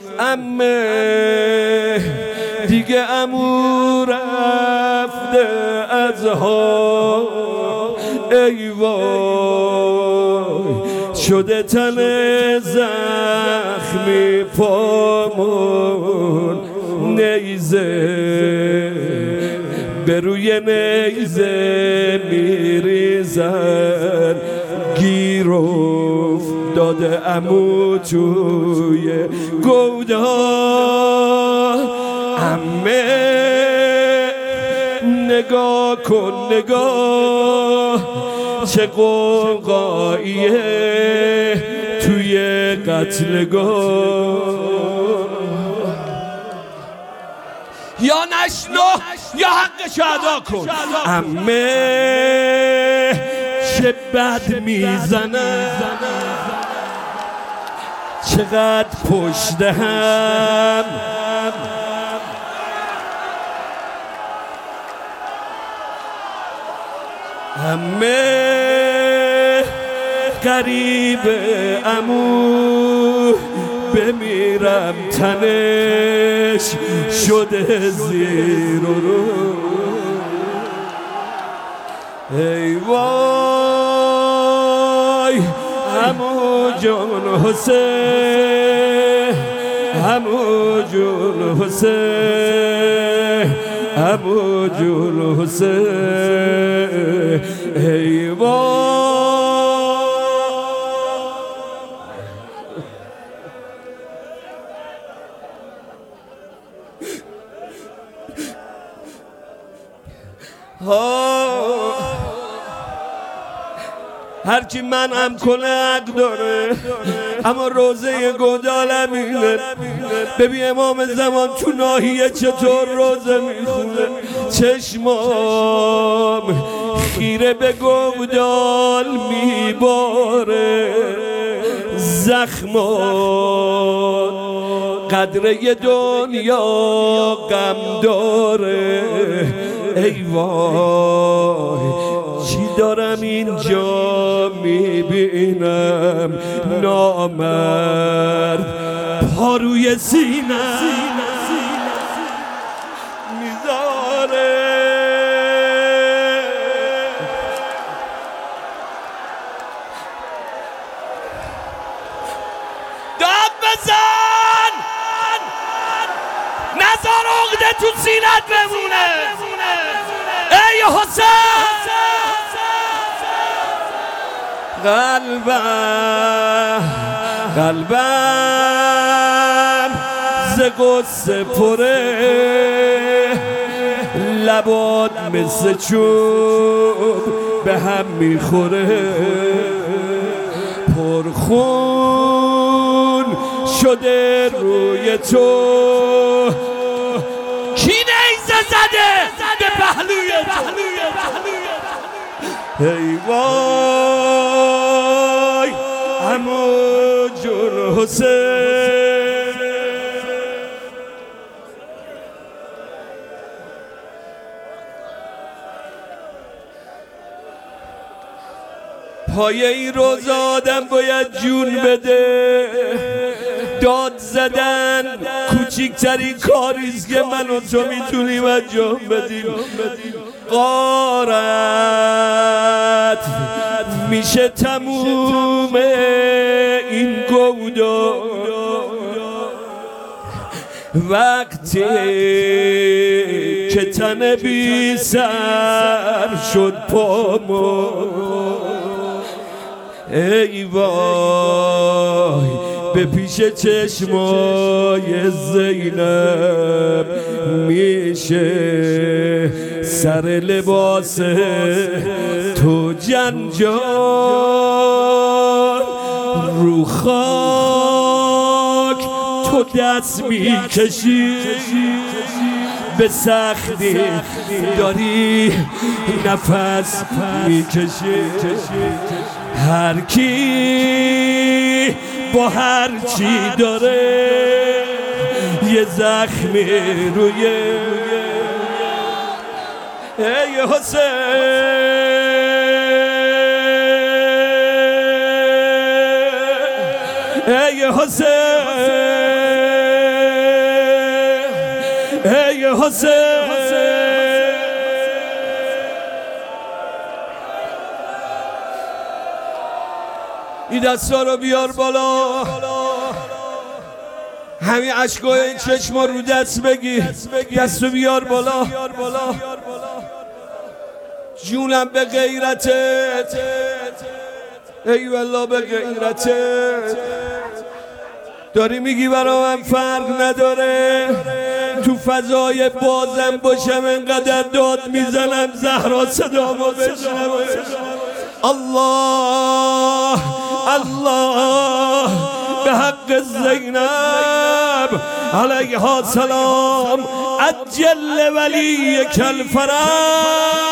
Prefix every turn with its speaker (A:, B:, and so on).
A: عمه دیگه عمو رفته از ها، ای وای شده تن زخمی پامون، نیزه به روی نیزه میریزن، گیر افتاده عمو توی گودا. عمه نگاه کن نگاه چه قوقاییه توی قتلگاه، یا نشنو یا حقش ادا کن. عمه چه بد میزنه، چقدر پشت هم، عمه قریبه عمو بمیرم تنش شده زیر و رو، ای وای عمو جون حسین، عمو جون حسین، عمو جون حسین، ای وای. هرچی من هم کنه حق داره، اما روزه گودالمینه. ببین امام زمان تو ناحیه چطور روزه میخونه، چشمام خیره به گودال میباره، زخمات قدره دنیا غم داره، ای وای چی دارم اینجا میبینم، نامرد پا روی سینه میذاره، داد بزن نزار عقده تو سینت بمونه، ای حسین. قلبم ز غصه پره، لبات مثل چوب به هم میخوره، پرخون شده روی تو، کی نیزه زده به پهلوی تو، ای وای عمو جون حسین. پایه این روز آدم باید جون بده، داد زدن کوچکترین کاریست که من و تو میتونیم انجام بدیم. غارت میشه تموم این گودا، وقتی که تن بی سر شد پامون، ای وای به پیش چشمای زینب میشه سر لباس تو جنجال، رو خاک تو دست میکشی، به سختی داری نفس میکشی، هر کی با هر چی داره یه زخمی روی، ای حسین، ای حسین. حسین. این دستا رو بیار بالا، همین عشقای چشما رو دست بگی، دستو بیار بالا. جونم به غیرتت، ای والله به غیرتت. داری میگی برا من فرق نداره تو فضای بازم باشم، انقدر داد میزنم زهرا صدامو بشنوه. الله الله به حق زینب علیها سلام، عجل ولی کل فرج.